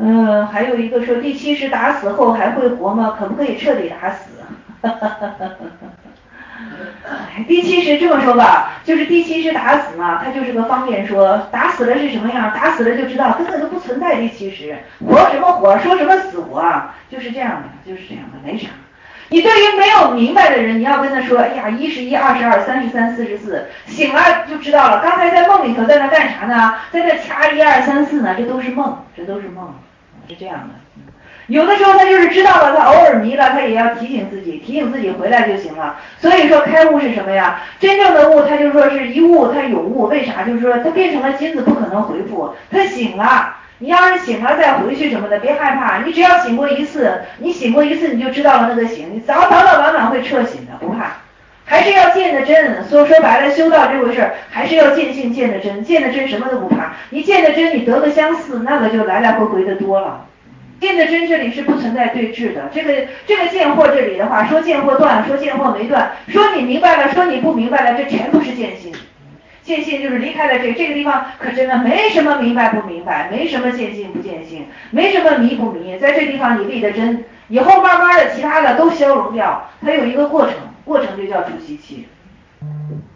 还有一个说第70打死后还会活吗？可不可以彻底打死？第70这么说吧，就是第70打死嘛，它就是个方便说，打死了是什么样，打死了就知道，根本都不存在第70，活什么活，说什么死活啊，就是这样的，就是这样的，没啥。你对于没有明白的人，你要跟他说，哎呀，1是1，2是2，3是3，4是4，醒了就知道了。刚才在梦里头在那干啥呢？在那掐1、2、3、4呢，这都是梦，这都是梦，是这样的。有的时候他就是知道了，他偶尔迷了，他也要提醒自己回来就行了。所以说开悟是什么呀？真正的悟，他就说是一悟，他有悟。为啥？就是说他变成了金子，不可能回复，他醒了。你要是醒了再回去什么的，别害怕，你只要醒过一次，你醒过一次你就知道了那个醒，你早晚会彻醒的，不怕。还是要见得真，说白了，修道这回事还是要见性见得真，见得真什么都不怕。你见得真，你得个相似，那个就来来回回的多了。见得真这里是不存在对峙的，这个见惑这里的话，说见惑断，说见惑没断，说你明白了，说你不明白了，这全部是见性。见性就是离开了这个地方，可真的没什么明白不明白，没什么见性不见性，没什么迷不迷，在这地方你立得真，以后慢慢的其他的都消融掉，它有一个过程就叫出习气。